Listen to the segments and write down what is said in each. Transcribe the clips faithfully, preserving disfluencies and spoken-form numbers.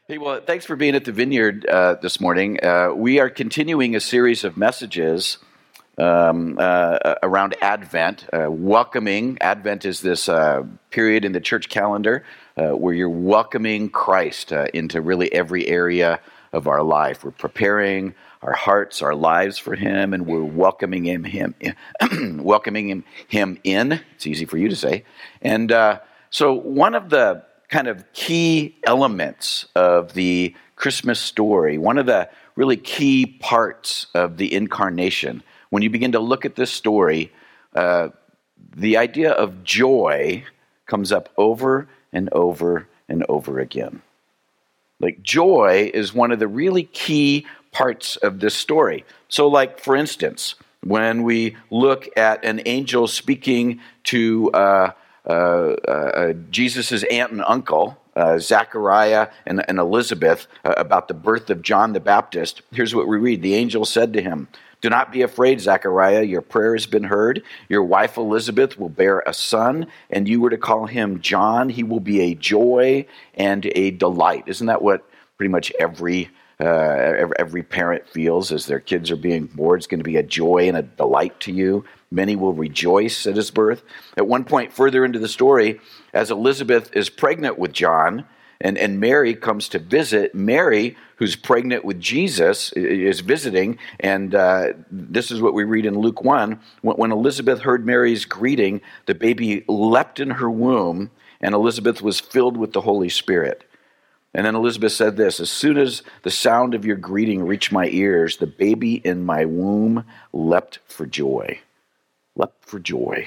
Hey, well, thanks for being at the Vineyard uh, this morning. Uh, we are continuing a series of messages um, uh, around Advent, uh, welcoming. Advent is this uh, period in the church calendar uh, where you're welcoming Christ uh, into really every area of our life. We're preparing our hearts, our lives for Him, and we're welcoming Him, him welcoming him, him in. It's easy for you to say. And uh, so one of the kind of key elements of the Christmas story, one of the really key parts of the incarnation, when you begin to look at this story, uh, the idea of joy comes up over and over and over again. Like, joy is one of the really key parts of this story. So, like, for instance, when we look at an angel speaking to uh, Uh, uh, Jesus' aunt and uncle, uh, Zachariah and, and Elizabeth, uh, about the birth of John the Baptist. Here's what we read. The angel said to him, "Do not be afraid, Zachariah. Your prayer has been heard. Your wife Elizabeth will bear a son, and you were to call him John. He will be a joy and a delight." Isn't that what pretty much every uh, every, every parent feels as their kids are being born? It's going to be a joy and a delight to you. Many will rejoice at his birth. At one point further into the story, as Elizabeth is pregnant with John, and, and Mary comes to visit, Mary, who's pregnant with Jesus, is visiting, and uh, this is what we read in Luke one. When, when Elizabeth heard Mary's greeting, the baby leapt in her womb, and Elizabeth was filled with the Holy Spirit. And then Elizabeth said this, "As soon as the sound of your greeting reached my ears, the baby in my womb leapt for joy." Leapt for joy.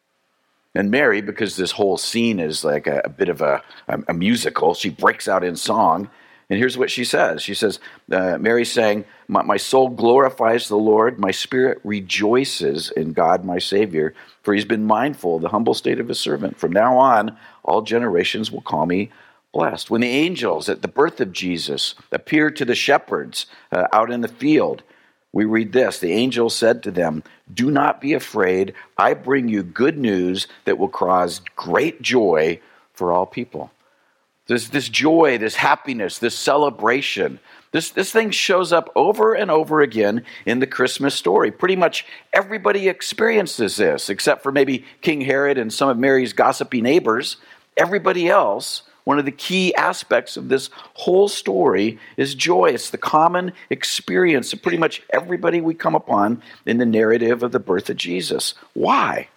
And Mary, because this whole scene is like a, a bit of a, a, a musical, she breaks out in song. And here's what she says. She says, uh, Mary saying, my, my soul glorifies the Lord. My spirit rejoices in God, my Savior, for he's been mindful of the humble state of his servant. From now on, all generations will call me blessed. When the angels at the birth of Jesus appeared to the shepherds uh, out in the field, we read this. The angel said to them, "Do not be afraid. I bring you good news that will cause great joy for all people." This, this joy, this happiness, this celebration, this, this thing shows up over and over again in the Christmas story. Pretty much everybody experiences this, except for maybe King Herod and some of Mary's gossipy neighbors. Everybody else, one of the key aspects of this whole story is joy. It's the common experience of pretty much everybody we come upon in the narrative of the birth of Jesus. Why?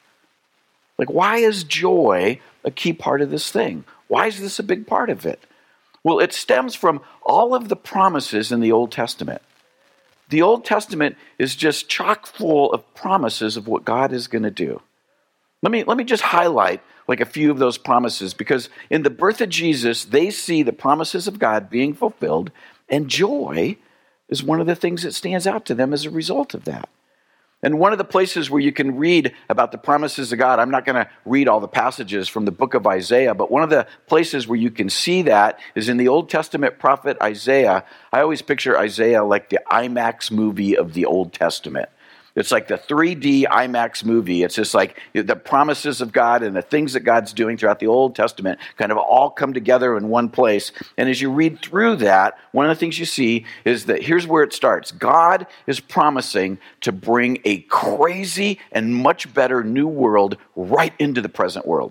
Like, why is joy a key part of this thing? Why is this a big part of it? Well, it stems from all of the promises in the Old Testament. The Old Testament is just chock full of promises of what God is going to do. Let me, let me just highlight like a few of those promises, because in the birth of Jesus, they see the promises of God being fulfilled, and joy is one of the things that stands out to them as a result of that. And one of the places where you can read about the promises of God, I'm not going to read all the passages from the book of Isaiah, but one of the places where you can see that is in the Old Testament prophet Isaiah. I always picture Isaiah like the IMAX movie of the Old Testament. It's like the three D IMAX movie. It's just like the promises of God and the things that God's doing throughout the Old Testament kind of all come together in one place. And as you read through that, one of the things you see is that here's where it starts. God is promising to bring a crazy and much better new world right into the present world.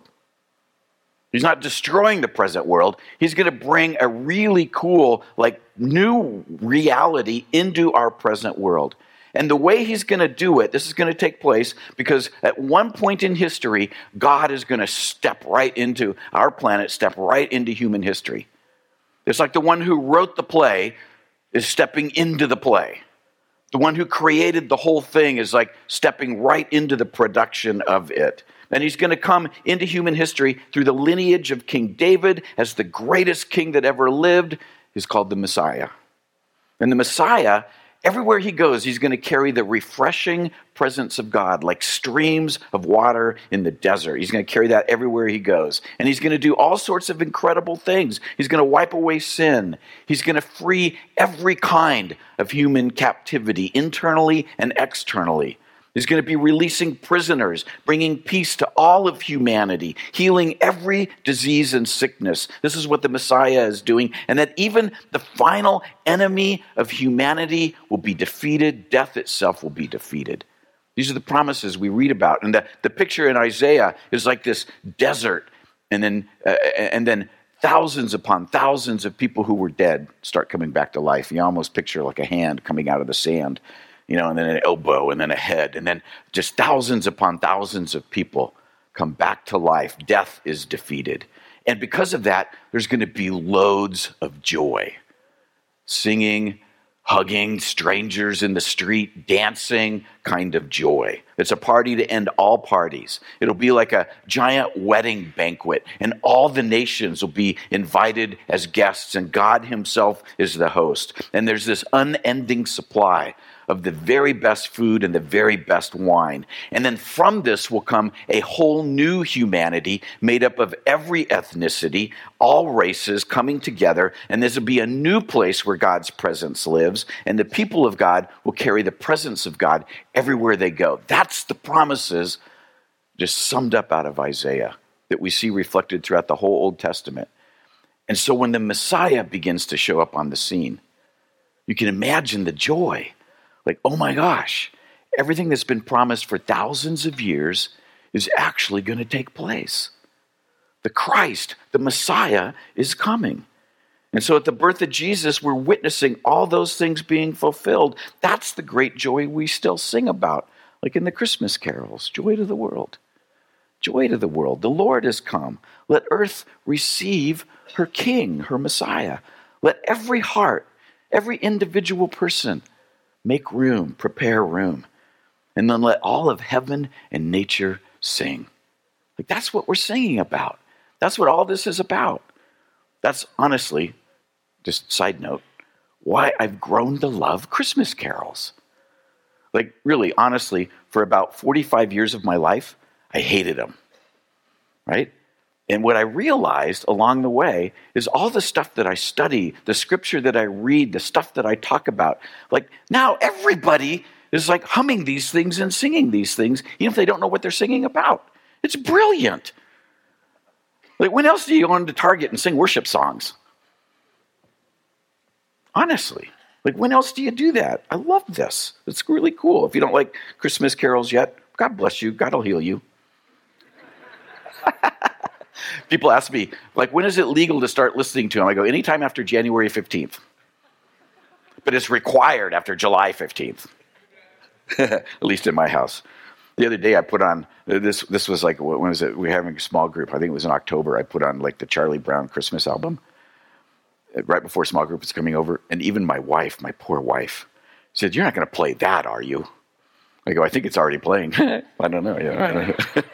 He's not destroying the present world. He's going to bring a really cool, like, new reality into our present world. And the way he's going to do it, this is going to take place because at one point in history, God is going to step right into our planet, step right into human history. It's like the one who wrote the play is stepping into the play. The one who created the whole thing is like stepping right into the production of it. And he's going to come into human history through the lineage of King David as the greatest king that ever lived. He's called the Messiah. And the Messiah, everywhere he goes, he's going to carry the refreshing presence of God, like streams of water in the desert. He's going to carry that everywhere he goes. And he's going to do all sorts of incredible things. He's going to wipe away sin. He's going to free every kind of human captivity, internally and externally. He's going to be releasing prisoners, bringing peace to all of humanity, healing every disease and sickness. This is what the Messiah is doing, and that even the final enemy of humanity will be defeated. Death itself will be defeated. These are the promises we read about. And the, the picture in Isaiah is like this desert, and then uh, and then thousands upon thousands of people who were dead start coming back to life. You almost picture like a hand coming out of the sand, you know, and then an elbow, and then a head, and then just thousands upon thousands of people come back to life. Death is defeated. And because of that, there's going to be loads of joy. Singing, hugging, strangers in the street, dancing, kind of joy. It's a party to end all parties. It'll be like a giant wedding banquet, and all the nations will be invited as guests, and God himself is the host. And there's this unending supply of the very best food and the very best wine. And then from this will come a whole new humanity made up of every ethnicity, all races coming together, and this will be a new place where God's presence lives, and the people of God will carry the presence of God everywhere they go. That's the promises just summed up out of Isaiah that we see reflected throughout the whole Old Testament. And so when the Messiah begins to show up on the scene, you can imagine the joy. Like, oh my gosh, everything that's been promised for thousands of years is actually going to take place. The Christ, the Messiah, is coming. And so at the birth of Jesus, we're witnessing all those things being fulfilled. That's the great joy we still sing about, like in the Christmas carols. Joy to the world. Joy to the world. The Lord has come. Let earth receive her King, her Messiah. Let every heart, every individual person make room, prepare room, and then let all of heaven and nature sing. Like, that's what we're singing about. That's what all this is about. That's honestly, just side note, why I've grown to love Christmas carols. Like, really, honestly, for about forty-five years of my life, I hated them, right? And what I realized along the way is all the stuff that I study, the scripture that I read, the stuff that I talk about. Like, now everybody is like humming these things and singing these things, even if they don't know what they're singing about. It's brilliant. Like, when else do you go into Target and sing worship songs? Honestly. Like, when else do you do that? I love this. It's really cool. If you don't like Christmas carols yet, God bless you. God will heal you. People ask me, like, when is it legal to start listening to them? I go, anytime after January fifteenth. But it's required after July fifteenth. At least in my house. The other day I put on, this This was like, when was it? We were having a small group. I think it was in October. I put on like the Charlie Brown Christmas album. Right before small group was coming over. And even my wife, my poor wife, said, you're not going to play that, are you? I go, I think it's already playing. I don't know. Yeah.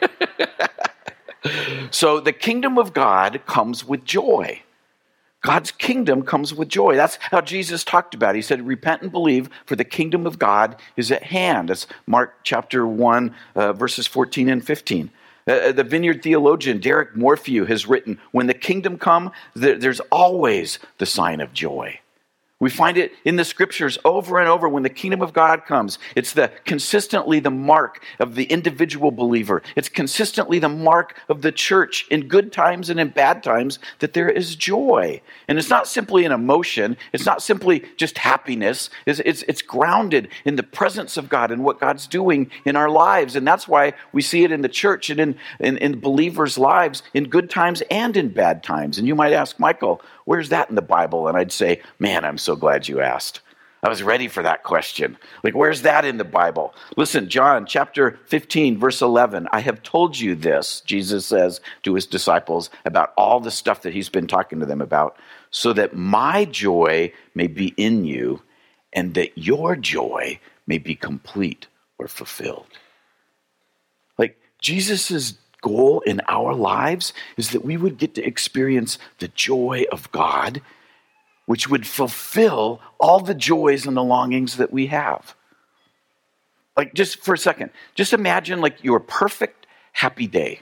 So the kingdom of God comes with joy. God's kingdom comes with joy. That's how Jesus talked about it. He said, repent and believe, for the kingdom of God is at hand. That's Mark chapter one, uh, verses fourteen and fifteen. Uh, the Vineyard theologian, Derek Morphew, has written, when the kingdom comes, there, there's always the sign of joy. We find it in the scriptures over and over. When the kingdom of God comes, it's the consistently the mark of the individual believer. It's consistently the mark of the church in good times and in bad times that there is joy. And it's not simply an emotion. It's not simply just happiness. It's, it's, it's grounded in the presence of God and what God's doing in our lives. And that's why we see it in the church and in, in, in believers' lives in good times and in bad times. And you might ask, Michael, where's that in the Bible? And I'd say, man, I'm so glad you asked. I was ready for that question. Like, where's that in the Bible? Listen, John chapter fifteen, verse eleven. I have told you this, Jesus says to his disciples, about all the stuff that he's been talking to them about, so that my joy may be in you and that your joy may be complete or fulfilled. Like, Jesus's goal in our lives is that we would get to experience the joy of God, which would fulfill all the joys and the longings that we have. Like, just for a second, just imagine like your perfect happy day.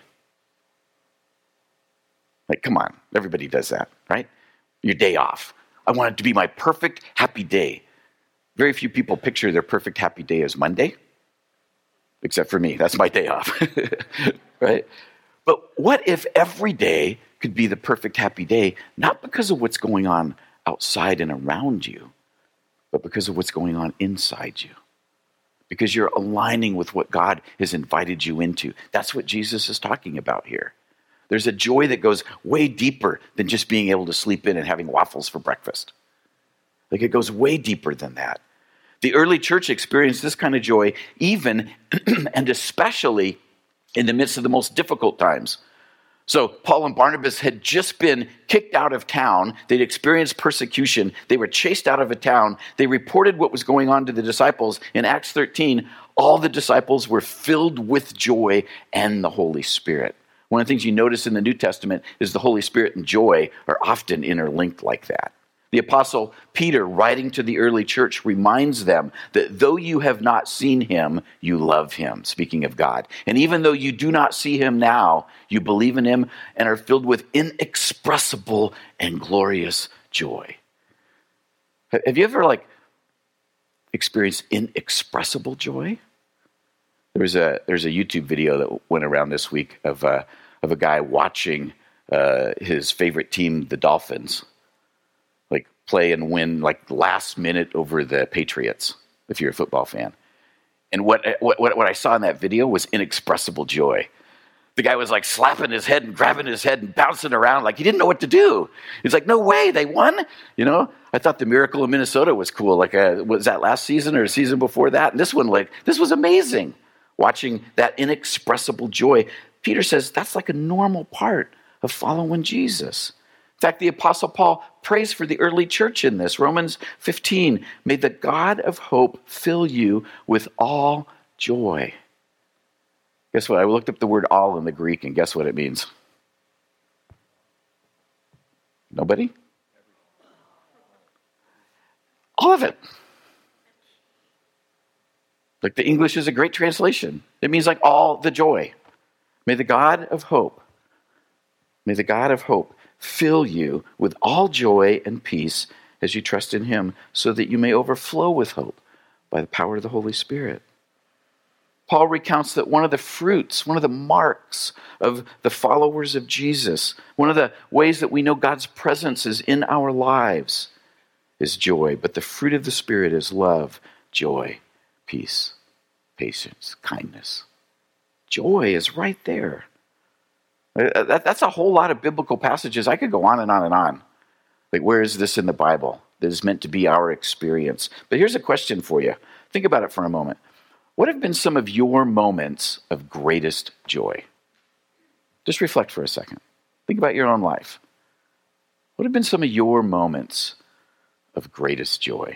Like, come on, everybody does that, right? Your day off. I want it to be my perfect happy day. Very few people picture their perfect happy day as Monday. except for me. That's my day off, right? But what if every day could be the perfect happy day, not because of what's going on outside and around you, but because of what's going on inside you? Because you're aligning with what God has invited you into. That's what Jesus is talking about here. There's a joy that goes way deeper than just being able to sleep in and having waffles for breakfast. Like, it goes way deeper than that. The early church experienced this kind of joy even and especially in the midst of the most difficult times. So Paul and Barnabas had just been kicked out of town. They'd experienced persecution. They were chased out of a town. They reported what was going on to the disciples. In Acts thirteen, all the disciples were filled with joy and the Holy Spirit. One of the things you notice in the New Testament is the Holy Spirit and joy are often interlinked like that. The Apostle Peter, writing to the early church, reminds them that though you have not seen him, you love him, speaking of God. And even though you do not see him now, you believe in him and are filled with inexpressible and glorious joy. Have you ever, like, experienced inexpressible joy? There's a there's a YouTube video that went around this week of a, of a guy watching uh, his favorite team, the Dolphins, like play and win like last minute over the Patriots, if you're a football fan. And what what what I saw in that video was inexpressible joy. The guy was like slapping his head and grabbing his head and bouncing around like he didn't know what to do. He's like, no way, they won? You know, I thought the Miracle in Minnesota was cool. Like, uh, was that last season or a season before that? And this one, like, this was amazing. Watching that inexpressible joy. Peter says that's like a normal part of following Jesus. In fact, the Apostle Paul prays for the early church in this. Romans fifteen, may the God of hope fill you with all joy. Guess what? I looked up the word all in the Greek, and guess what it means? Nobody? All of it. Like, the English is a great translation. It means like all the joy. May the God of hope, may the God of hope fill you with all joy and peace as you trust in him, so that you may overflow with hope by the power of the Holy Spirit. Paul recounts that one of the fruits, one of the marks of the followers of Jesus, one of the ways that we know God's presence is in our lives, is joy. But the fruit of the Spirit is love, joy, peace, patience, kindness. Joy is right there. That's a whole lot of biblical passages. I could go on and on and on. Like, where is this in the Bible that is meant to be our experience? But here's a question for you. Think about it for a moment. What have been some of your moments of greatest joy? Just reflect for a second. Think about your own life. What have been some of your moments of greatest joy?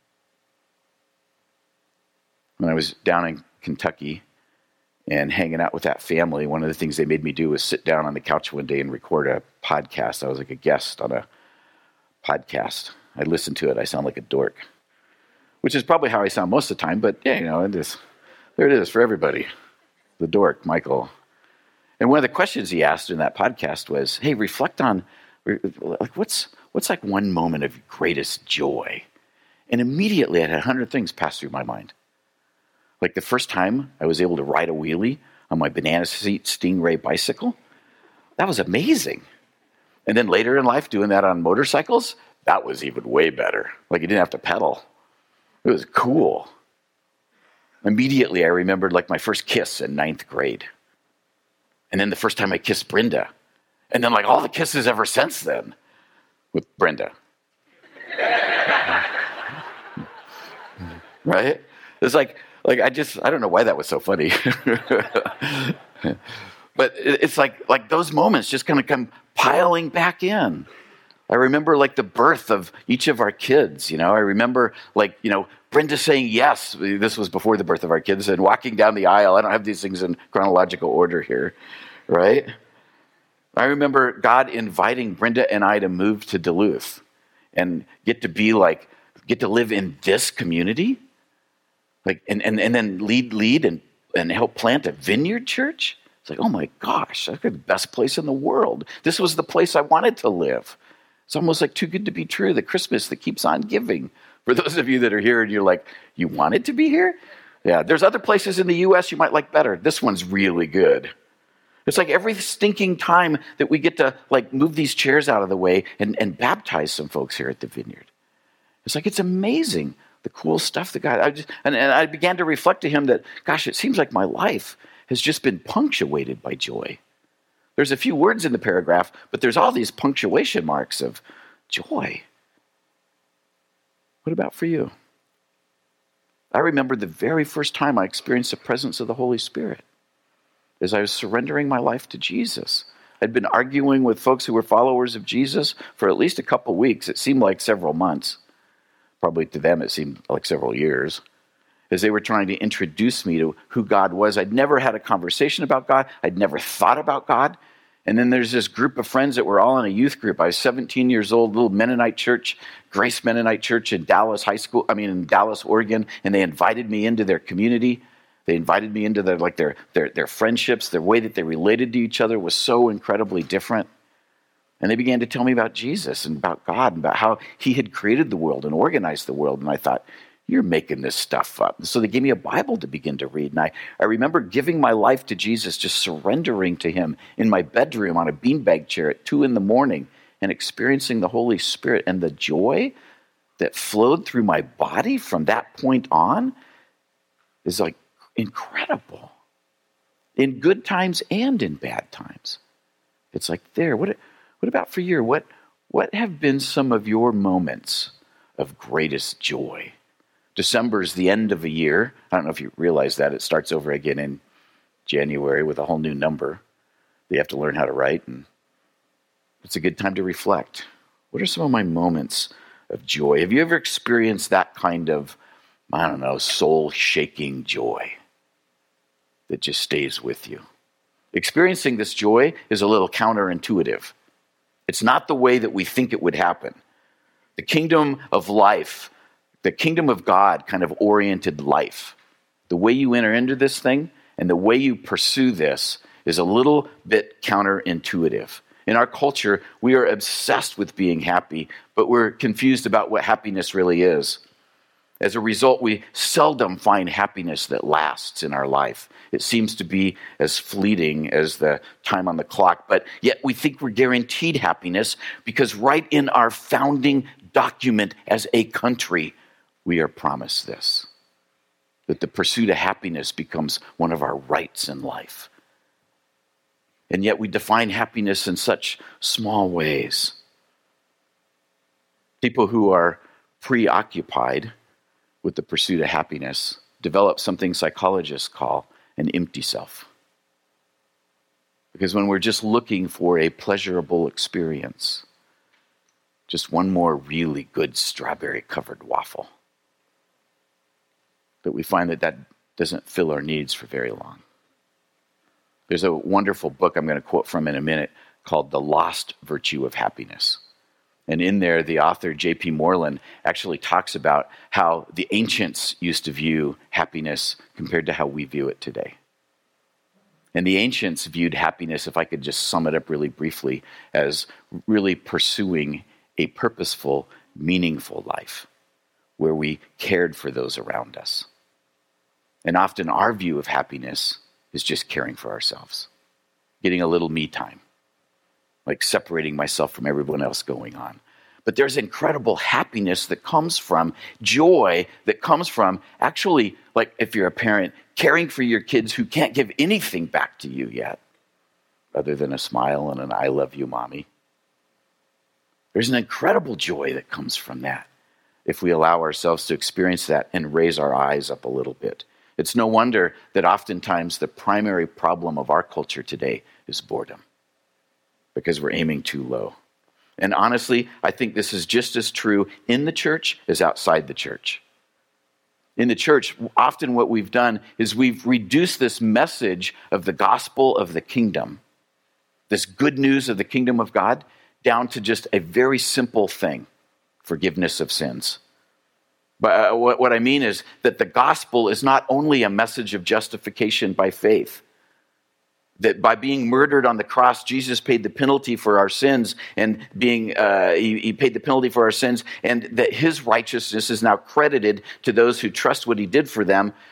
When I was down in Kentucky and hanging out with that family, one of the things they made me do was sit down on the couch one day and record a podcast. I was like a guest on a podcast. I listened to it. I sound like a dork, which is probably how I sound most of the time, but yeah, you know, it is, there it is for everybody. The dork, Michael. And one of the questions he asked in that podcast was, hey, reflect on, like, what's what's like one moment of greatest joy? And immediately I had a hundred things pass through my mind. Like the first time I was able to ride a wheelie on my banana seat Stingray bicycle, that was amazing. And then later in life, doing that on motorcycles, that was even way better. Like, you didn't have to pedal. It was cool. Immediately, I remembered like my first kiss in ninth grade. And then the first time I kissed Brenda. And then like all the kisses ever since then with Brenda. Right? It's like, like I just, I don't know why that was so funny. But it's like, like those moments just kind of come piling back in. I remember like the birth of each of our kids, you know. I remember like, you know, Brenda saying yes. This was before the birth of our kids, and walking down the aisle. I don't have these things in chronological order here, right? I remember God inviting Brenda and I to move to Duluth and get to be like, get to live in this community, like, and and, and then lead, lead and, and help plant a vineyard church. It's like, oh my gosh, that's the best place in the world. This was the place I wanted to live. It's almost like too good to be true, the Christmas that keeps on giving. For those of you that are here and you're like, you wanted to be here? Yeah, there's other places in the U S you might like better. This one's really good. It's like every stinking time that we get to like move these chairs out of the way and, and baptize some folks here at the Vineyard. It's like, it's amazing, the cool stuff that God, I just, and, and I began to reflect to him that, gosh, it seems like my life has just been punctuated by joy. There's a few words in the paragraph, but there's all these punctuation marks of joy. What about for you? I remember the very first time I experienced the presence of the Holy Spirit as I was surrendering my life to Jesus. I'd been arguing with folks who were followers of Jesus for at least a couple weeks. It seemed like several months. Probably to them it seemed like several years. As they were trying to introduce me to who God was. I'd never had a conversation about God. I'd never thought about God. And then there's this group of friends that were all in a youth group. I was seventeen years old, little Mennonite church, Grace Mennonite Church in Dallas High School, I mean in Dallas, Oregon, and they invited me into their community. They invited me into their like their their their friendships. The way that they related to each other was so incredibly different. And they began to tell me about Jesus and about God and about how he had created the world and organized the world. And I thought, you're making this stuff up. And so they gave me a Bible to begin to read. And I, I remember giving my life to Jesus, just surrendering to him in my bedroom on a beanbag chair at two in the morning and experiencing the Holy Spirit and the joy that flowed through my body from that point on is like incredible. In good times and in bad times. It's like there. What, what about for you? What, what have been some of your moments of greatest joy? December is the end of a year. I don't know if you realize that. It starts over again in January with a whole new number. They have to learn how to write, and it's a good time to reflect. What are some of my moments of joy? Have you ever experienced that kind of, I don't know, soul-shaking joy that just stays with you? Experiencing this joy is a little counterintuitive. It's not the way that we think it would happen. The kingdom of life, the kingdom of God kind of oriented life. The way you enter into this thing and the way you pursue this is a little bit counterintuitive. In our culture, we are obsessed with being happy, but we're confused about what happiness really is. As a result, we seldom find happiness that lasts in our life. It seems to be as fleeting as the time on the clock, but yet we think we're guaranteed happiness because right in our founding document as a country, we are promised this, that the pursuit of happiness becomes one of our rights in life. And yet we define happiness in such small ways. People who are preoccupied with the pursuit of happiness develop something psychologists call an empty self. Because when we're just looking for a pleasurable experience, just one more really good strawberry-covered waffle, but we find that that doesn't fill our needs for very long. There's a wonderful book I'm going to quote from in a minute called The Lost Virtue of Happiness. And in there, the author, J P Moreland, actually talks about how the ancients used to view happiness compared to how we view it today. And the ancients viewed happiness, if I could just sum it up really briefly, as really pursuing a purposeful, meaningful life where we cared for those around us. And often our view of happiness is just caring for ourselves, getting a little me time, like separating myself from everyone else going on. But there's incredible happiness that comes from joy, that comes from actually, like if you're a parent, caring for your kids who can't give anything back to you yet, other than a smile and an I love you, mommy. There's an incredible joy that comes from that if we allow ourselves to experience that and raise our eyes up a little bit. It's no wonder that oftentimes the primary problem of our culture today is boredom, because we're aiming too low. And honestly, I think this is just as true in the church as outside the church. In the church, often what we've done is we've reduced this message of the gospel of the kingdom, this good news of the kingdom of God, down to just a very simple thing, forgiveness of sins. But uh, what, what I mean is that the gospel is not only a message of justification by faith, that by being murdered on the cross, Jesus paid the penalty for our sins, and being uh, he, he paid the penalty for our sins, and that his righteousness is now credited to those who trust what he did for them.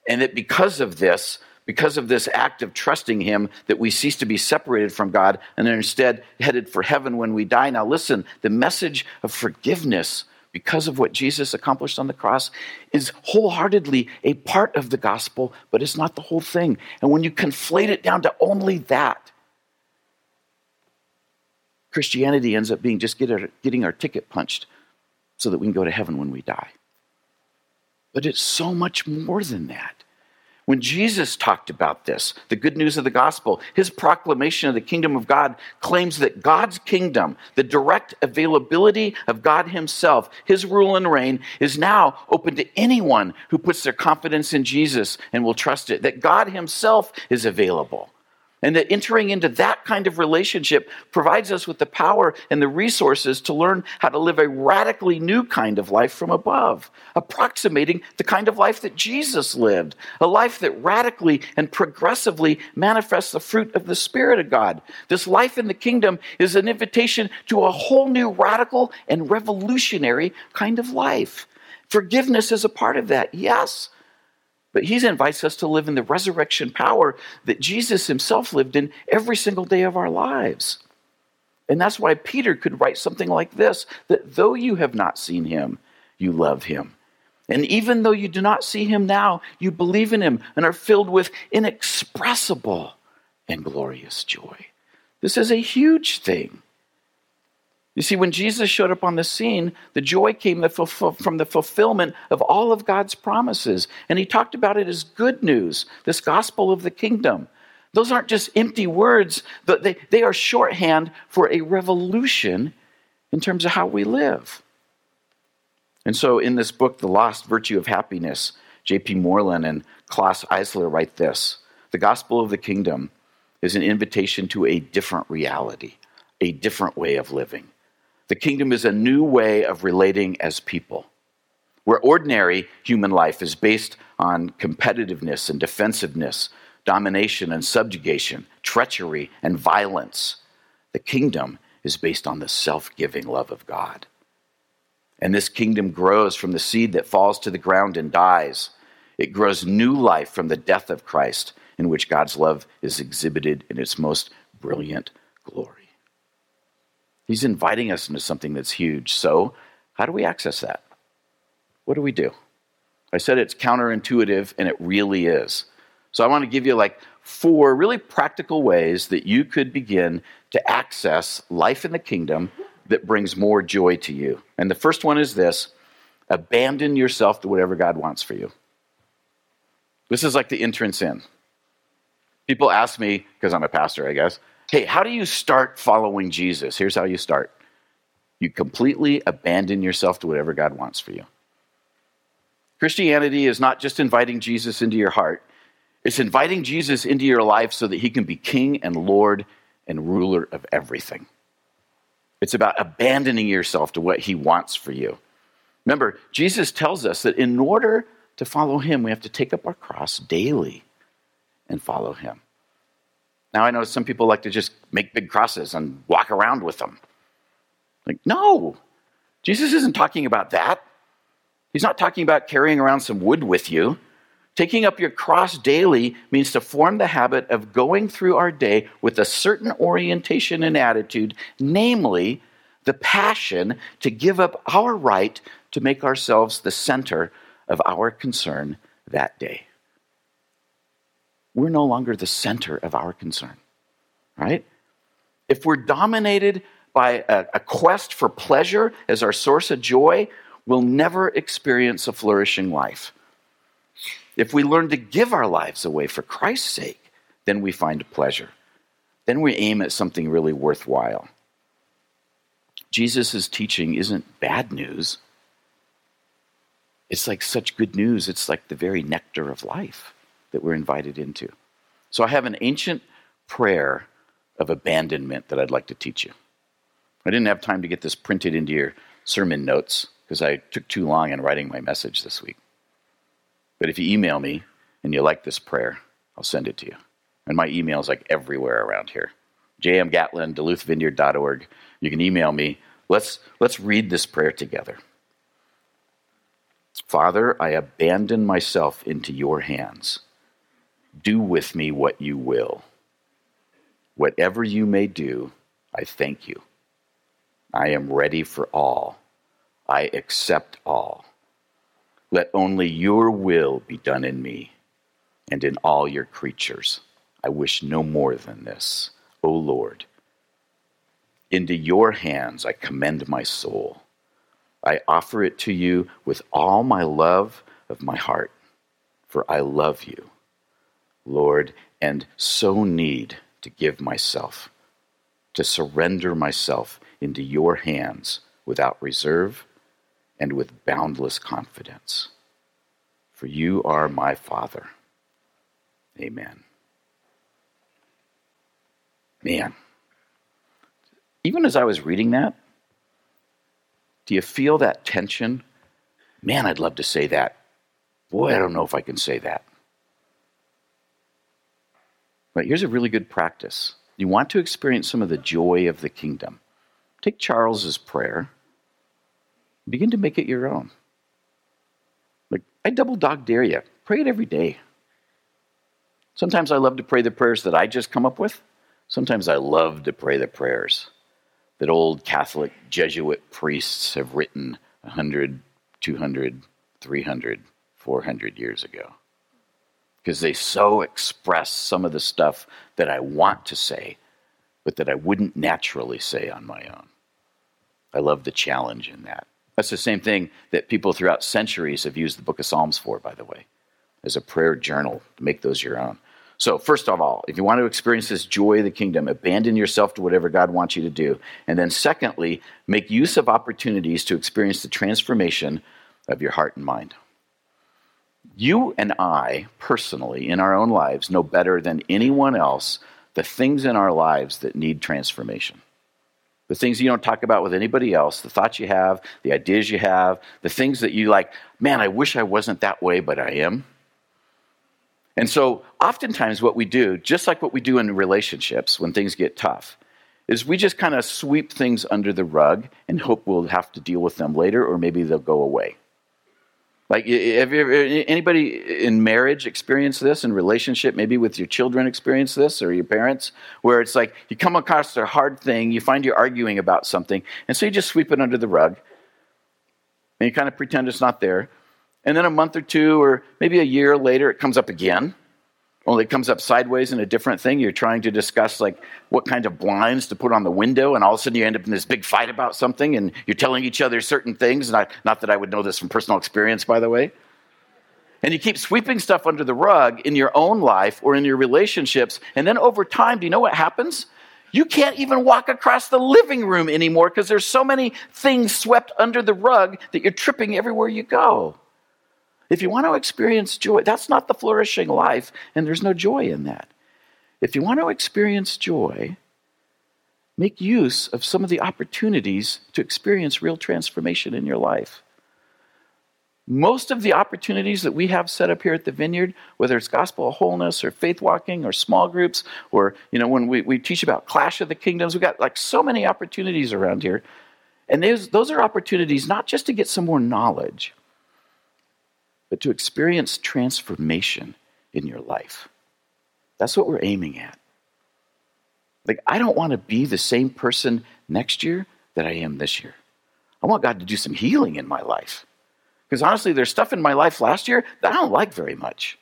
And that because of this, because of this act of trusting him, that we cease to be separated from God and are instead headed for heaven when we die. Now listen, the message of forgiveness because of what Jesus accomplished on the cross is wholeheartedly a part of the gospel, but it's not the whole thing. And when you conflate it down to only that, Christianity ends up being just get our, getting our ticket punched so that we can go to heaven when we die. But it's so much more than that. When Jesus talked about this, the good news of the gospel, his proclamation of the kingdom of God claims that God's kingdom, the direct availability of God himself, his rule and reign, is now open to anyone who puts their confidence in Jesus and will trust it, that God himself is available. And that entering into that kind of relationship provides us with the power and the resources to learn how to live a radically new kind of life from above, approximating the kind of life that Jesus lived, a life that radically and progressively manifests the fruit of the Spirit of God. This life in the kingdom is an invitation to a whole new radical and revolutionary kind of life. Forgiveness is a part of that, yes. But he invites us to live in the resurrection power that Jesus himself lived in every single day of our lives. And that's why Peter could write something like this, that though you have not seen him, you love him. And even though you do not see him now, you believe in him and are filled with inexpressible and glorious joy. This is a huge thing. You see, when Jesus showed up on the scene, the joy came from the fulfillment of all of God's promises. And he talked about it as good news, this gospel of the kingdom. Those aren't just empty words, but they, they are shorthand for a revolution in terms of how we live. And so in this book, The Lost Virtue of Happiness, J P Moreland and Klaus Eisler write this: the gospel of the kingdom is an invitation to a different reality, a different way of living. The kingdom is a new way of relating as people, where ordinary human life is based on competitiveness and defensiveness, domination and subjugation, treachery and violence. The kingdom is based on the self-giving love of God. And this kingdom grows from the seed that falls to the ground and dies. It grows new life from the death of Christ, in which God's love is exhibited in its most brilliant glory. He's inviting us into something that's huge. So how do we access that? What do we do? I said it's counterintuitive, and it really is. So I want to give you like four really practical ways that you could begin to access life in the kingdom that brings more joy to you. And the first one is this: abandon yourself to whatever God wants for you. This is like the entrance in. People ask me, because I'm a pastor, I guess, hey, how do you start following Jesus? Here's how you start. You completely abandon yourself to whatever God wants for you. Christianity is not just inviting Jesus into your heart. It's inviting Jesus into your life so that he can be king and Lord and ruler of everything. It's about abandoning yourself to what he wants for you. Remember, Jesus tells us that in order to follow him, we have to take up our cross daily and follow him. Now, I know some people like to just make big crosses and walk around with them. Like, no, Jesus isn't talking about that. He's not talking about carrying around some wood with you. Taking up your cross daily means to form the habit of going through our day with a certain orientation and attitude, namely the passion to give up our right to make ourselves the center of our concern that day. We're no longer the center of our concern, right? If we're dominated by a, a quest for pleasure as our source of joy, we'll never experience a flourishing life. If we learn to give our lives away for Christ's sake, then we find pleasure. Then we aim at something really worthwhile. Jesus' teaching isn't bad news. It's like such good news. It's like the very nectar of life that we're invited into. So I have an ancient prayer of abandonment that I'd like to teach you. I didn't have time to get this printed into your sermon notes because I took too long in writing my message this week. But if you email me and you like this prayer, I'll send it to you. And my email is like everywhere around here. j m gatlin, duluth vineyard dot org. You can email me. Let's, let's read this prayer together. Father, I abandon myself into your hands. Do with me what you will. Whatever you may do, I thank you. I am ready for all. I accept all. Let only your will be done in me and in all your creatures. I wish no more than this, O Lord. Into your hands I commend my soul. I offer it to you with all my love of my heart, for I love you, Lord, and so need to give myself, to surrender myself into your hands without reserve and with boundless confidence. For you are my Father. Amen. Man, even as I was reading that, do you feel that tension? Man, I'd love to say that. Boy, I don't know if I can say that. But here's a really good practice. You want to experience some of the joy of the kingdom. Take Charles's prayer. Begin to make it your own. Like, I double dog dare you. Pray it every day. Sometimes I love to pray the prayers that I just come up with. Sometimes I love to pray the prayers that old Catholic Jesuit priests have written one hundred, two hundred, three hundred, four hundred years ago. Because they so express some of the stuff that I want to say, but that I wouldn't naturally say on my own. I love the challenge in that. That's the same thing that people throughout centuries have used the book of Psalms for, by the way, as a prayer journal, to make those your own. So first of all, if you want to experience this joy of the kingdom, abandon yourself to whatever God wants you to do. And then secondly, make use of opportunities to experience the transformation of your heart and mind. You and I, personally, in our own lives, know better than anyone else the things in our lives that need transformation. The things you don't talk about with anybody else, the thoughts you have, the ideas you have, the things that you like, man, I wish I wasn't that way, but I am. And so oftentimes what we do, just like what we do in relationships when things get tough, is we just kind of sweep things under the rug and hope we'll have to deal with them later, or maybe they'll go away. Like, have you ever, anybody in marriage experience this, in relationship, maybe with your children experience this, or your parents, where it's like you come across a hard thing, you find you're arguing about something, and so you just sweep it under the rug, and you kind of pretend it's not there. And then a month or two, or maybe a year later, it comes up again. Only it comes up sideways in a different thing. You're trying to discuss like what kind of blinds to put on the window, and all of a sudden you end up in this big fight about something, and you're telling each other certain things. Not, not that I would know this from personal experience, by the way. And you keep sweeping stuff under the rug in your own life or in your relationships, and then over time, do you know what happens? You can't even walk across the living room anymore because there's so many things swept under the rug that you're tripping everywhere you go. If you want to experience joy, that's not the flourishing life, and there's no joy in that. If you want to experience joy, make use of some of the opportunities to experience real transformation in your life. Most of the opportunities that we have set up here at the Vineyard, whether it's Gospel of Wholeness or faith walking or small groups, or you know when we, we teach about Clash of the Kingdoms, we've got like so many opportunities around here. And those, those are opportunities not just to get some more knowledge, but to experience transformation in your life. That's what we're aiming at. Like, I don't want to be the same person next year that I am this year. I want God to do some healing in my life. Because honestly, there's stuff in my life last year that I don't like very much.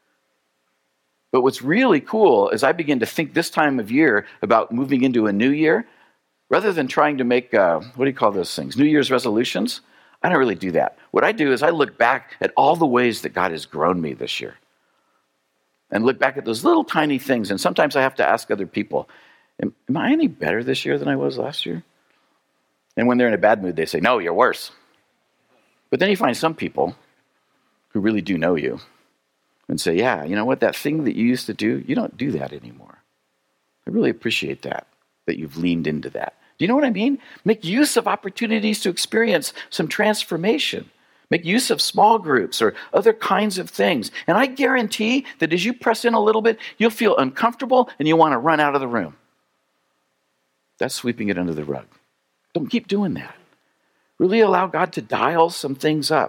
But what's really cool is I begin to think this time of year about moving into a new year, rather than trying to make, uh, what do you call those things, New Year's resolutions. I don't really do that. What I do is I look back at all the ways that God has grown me this year. And look back at those little tiny things. And sometimes I have to ask other people, am, am I any better this year than I was last year? And when they're in a bad mood, they say, no, you're worse. But then you find some people who really do know you and say, yeah, you know what, that thing that you used to do, you don't do that anymore. I really appreciate that, that you've leaned into that. Do you know what I mean? Make use of opportunities to experience some transformation. Make use of small groups or other kinds of things. And I guarantee that as you press in a little bit, you'll feel uncomfortable and you'll want to run out of the room. That's sweeping it under the rug. Don't keep doing that. Really allow God to dial some things up.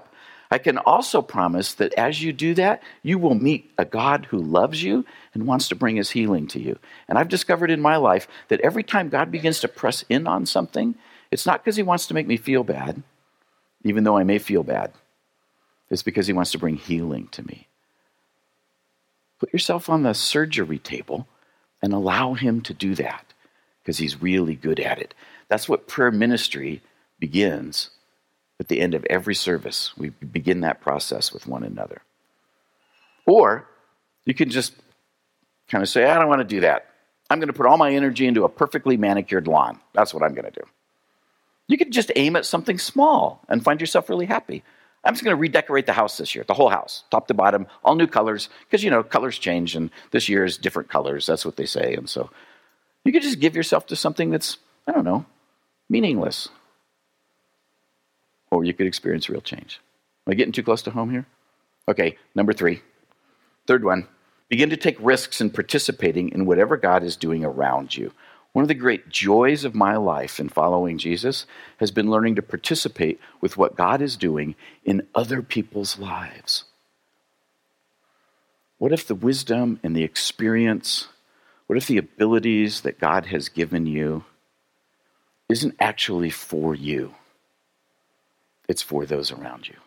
I can also promise that as you do that, you will meet a God who loves you and wants to bring his healing to you. And I've discovered in my life that every time God begins to press in on something, it's not because he wants to make me feel bad, even though I may feel bad. It's because he wants to bring healing to me. Put yourself on the surgery table and allow him to do that because he's really good at it. That's what prayer ministry begins at the end of every service. We begin that process with one another. Or you can just kind of say, I don't want to do that. I'm going to put all my energy into a perfectly manicured lawn. That's what I'm going to do. You could just aim at something small and find yourself really happy. I'm just going to redecorate the house this year, the whole house, top to bottom, all new colors, because, you know, colors change, and this year is different colors. That's what they say. And so you could just give yourself to something that's, I don't know, meaningless. Or you could experience real change. Am I getting too close to home here? Okay, number three. Third one, begin to take risks in participating in whatever God is doing around you. One of the great joys of my life in following Jesus has been learning to participate with what God is doing in other people's lives. What if the wisdom and the experience, what if the abilities that God has given you isn't actually for you? It's for those around you.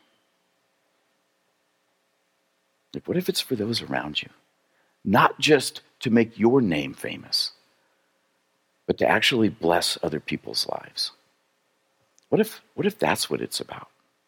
Like, what if it's for those around you? Not just to make your name famous, but to actually bless other people's lives. What if, what if that's what it's about?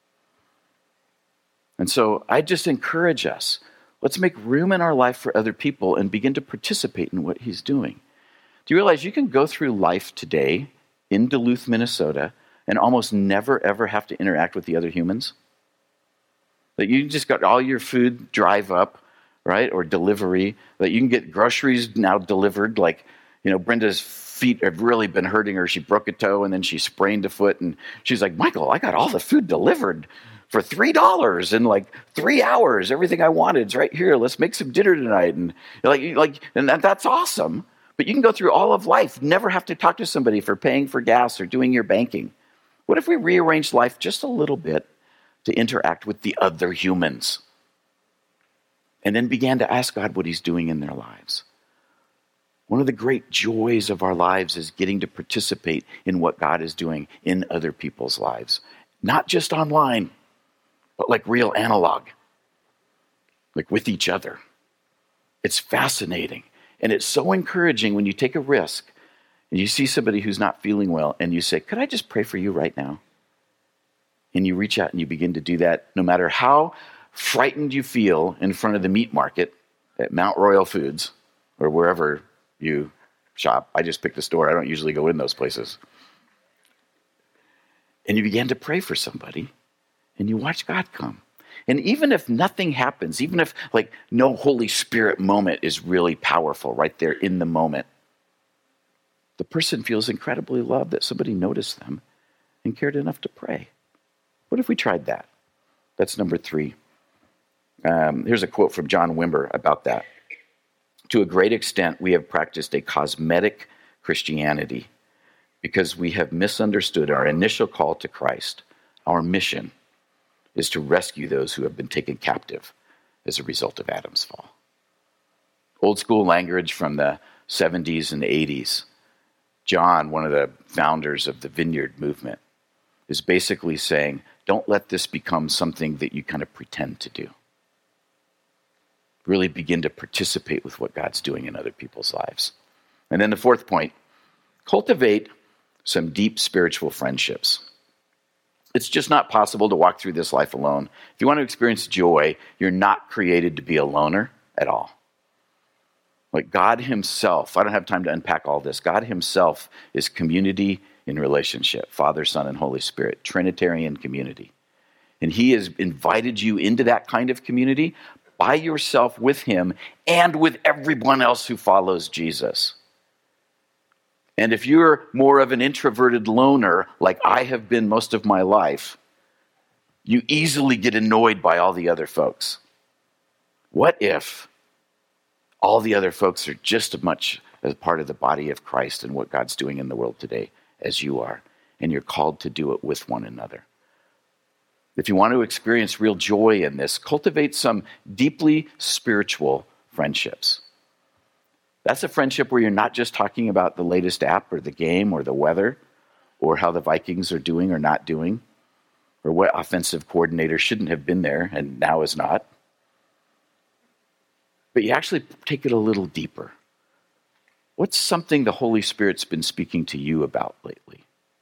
And so I just encourage us, let's make room in our life for other people and begin to participate in what he's doing. Do you realize you can go through life today in Duluth, Minnesota, and almost never, ever have to interact with the other humans? That you just got all your food drive up, right, or delivery, that you can get groceries now delivered, like, you know, Brenda's feet have really been hurting her. She broke a toe and then she sprained a foot, and she's like, Michael, I got all the food delivered for three dollars in like three hours. Everything I wanted is right here. Let's make some dinner tonight. And like, like, and that, that's awesome. But you can go through all of life, never have to talk to somebody for paying for gas or doing your banking. What if we rearranged life just a little bit to interact with the other humans? And then began to ask God what he's doing in their lives. One of the great joys of our lives is getting to participate in what God is doing in other people's lives. Not just online, but like real analog, like with each other. It's fascinating. And it's so encouraging when you take a risk and you see somebody who's not feeling well and you say, could I just pray for you right now? And you reach out and you begin to do that, no matter how frightened you feel in front of the meat market at Mount Royal Foods or wherever you shop. I just picked a store. I don't usually go in those places. And you begin to pray for somebody and you watch God come. And even if nothing happens, even if like no Holy Spirit moment is really powerful right there in the moment, the person feels incredibly loved that somebody noticed them and cared enough to pray. What if we tried that? That's number three. Um, here's a quote from John Wimber about that. To a great extent, we have practiced a cosmetic Christianity because we have misunderstood our initial call to Christ. Our mission is to rescue those who have been taken captive as a result of Adam's fall. Old school language from the seventies and eighties. John, one of the founders of the Vineyard movement, is basically saying, don't let this become something that you kind of pretend to do. Really begin to participate with what God's doing in other people's lives. And then the fourth point, cultivate some deep spiritual friendships. It's just not possible to walk through this life alone. If you want to experience joy, you're not created to be a loner at all. Like God himself, I don't have time to unpack all this. God himself is community in relationship, Father, Son, and Holy Spirit, Trinitarian community. And he has invited you into that kind of community by yourself with him and with everyone else who follows Jesus. And if you're more of an introverted loner, like I have been most of my life, you easily get annoyed by all the other folks. What if all the other folks are just as much as part of the body of Christ and what God's doing in the world today as you are, and you're called to do it with one another? If you want to experience real joy in this, cultivate some deeply spiritual friendships. That's a friendship where you're not just talking about the latest app or the game or the weather or how the Vikings are doing or not doing or what offensive coordinator shouldn't have been there and now is not. But you actually take it a little deeper. What's something the Holy Spirit's been speaking to you about lately?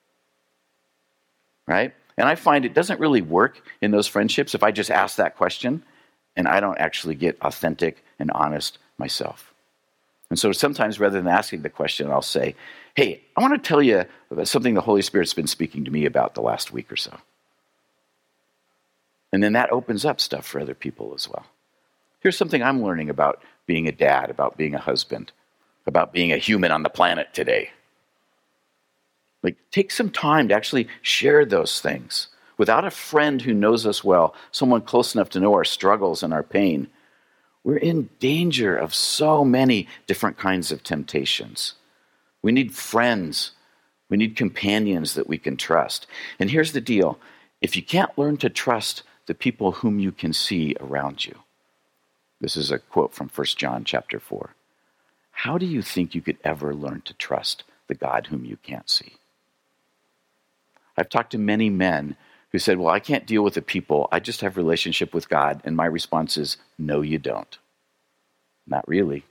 Right? And I find it doesn't really work in those friendships if I just ask that question and I don't actually get authentic and honest myself. And so sometimes rather than asking the question, I'll say, hey, I want to tell you about something the Holy Spirit's been speaking to me about the last week or so. And then that opens up stuff for other people as well. Here's something I'm learning about being a dad, about being a husband, about being a human on the planet today. Like, take some time to actually share those things. Without a friend who knows us well, someone close enough to know our struggles and our pain, we're in danger of so many different kinds of temptations. We need friends. We need companions that we can trust. And here's the deal. If you can't learn to trust the people whom you can see around you, this is a quote from First John chapter four, how do you think you could ever learn to trust the God whom you can't see? I've talked to many men who said, well, I can't deal with the people. I just have a relationship with God. And my response is, no, you don't. Not really.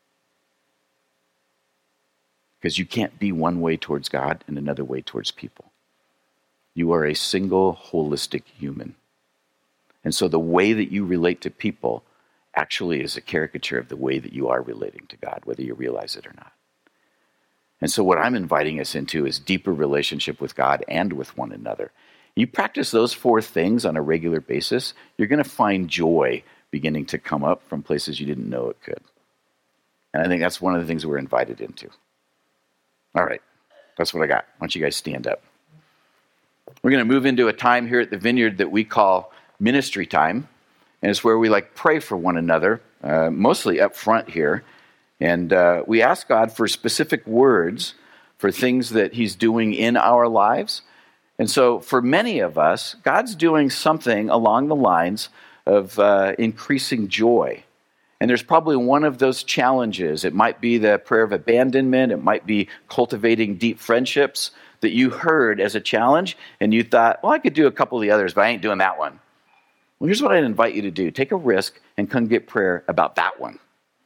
Because you can't be one way towards God and another way towards people. You are a single, holistic human. And so the way that you relate to people actually is a caricature of the way that you are relating to God, whether you realize it or not. And so what I'm inviting us into is deeper relationship with God and with one another. You practice those four things on a regular basis, you're going to find joy beginning to come up from places you didn't know it could. And I think that's one of the things we're invited into. All right, that's what I got. Why don't you guys stand up? We're going to move into a time here at the Vineyard that we call ministry time. And it's where we like pray for one another, uh, mostly up front here. And uh, we ask God for specific words for things that he's doing in our lives. And so for many of us, God's doing something along the lines of uh, increasing joy. And there's probably one of those challenges. It might be the prayer of abandonment. It might be cultivating deep friendships that you heard as a challenge. And you thought, well, I could do a couple of the others, but I ain't doing that one. Well, here's what I'd invite you to do. Take a risk and come get prayer about that one.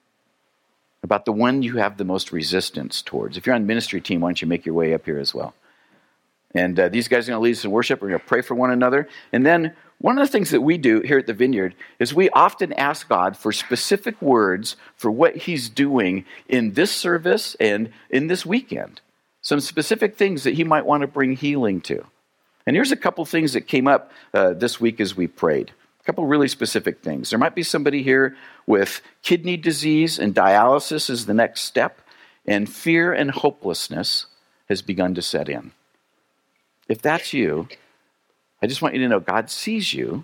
About the one you have the most resistance towards. If you're on the ministry team, why don't you make your way up here as well? And uh, these guys are going to lead us in worship. We're going to pray for one another. And then one of the things that we do here at the Vineyard is we often ask God for specific words for what he's doing in this service and in this weekend. Some specific things that he might want to bring healing to. And here's a couple things that came up uh, this week as we prayed. A couple really specific things. There might be somebody here with kidney disease and dialysis is the next step, and fear and hopelessness has begun to set in. If that's you, I just want you to know God sees you,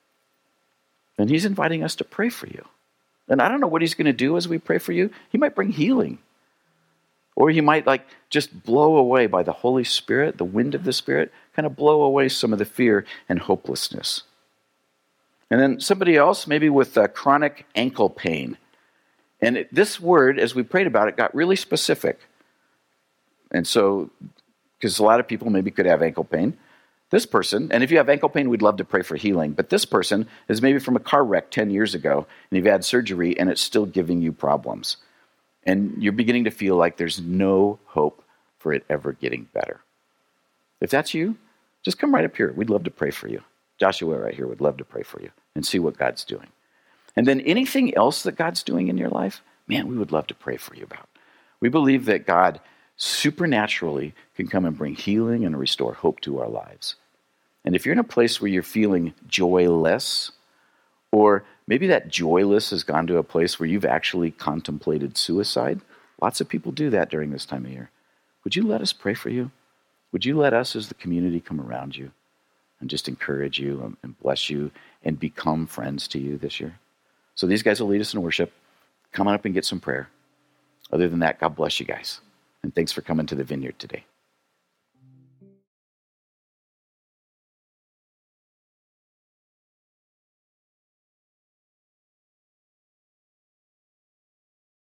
and he's inviting us to pray for you. And I don't know what he's going to do as we pray for you. He might bring healing. Or he might like just blow away by the Holy Spirit, the wind of the Spirit, kind of blow away some of the fear and hopelessness. And then somebody else, maybe with uh, chronic ankle pain. And it, this word, as we prayed about it, got really specific. And so, because a lot of people maybe could have ankle pain. This person, and if you have ankle pain, we'd love to pray for healing. But this person is maybe from a car wreck ten years ago, and you've had surgery, and it's still giving you problems. And you're beginning to feel like there's no hope for it ever getting better. If that's you, just come right up here. We'd love to pray for you. Joshua right here would love to pray for you and see what God's doing. And then anything else that God's doing in your life, man, we would love to pray for you about. We believe that God supernaturally can come and bring healing and restore hope to our lives. And if you're in a place where you're feeling joyless, or maybe that joyless has gone to a place where you've actually contemplated suicide, lots of people do that during this time of year. Would you let us pray for you? Would you let us as the community come around you and just encourage you and bless you and become friends to you this year? So these guys will lead us in worship. Come on up and get some prayer. Other than that, God bless you guys. And thanks for coming to the Vineyard today.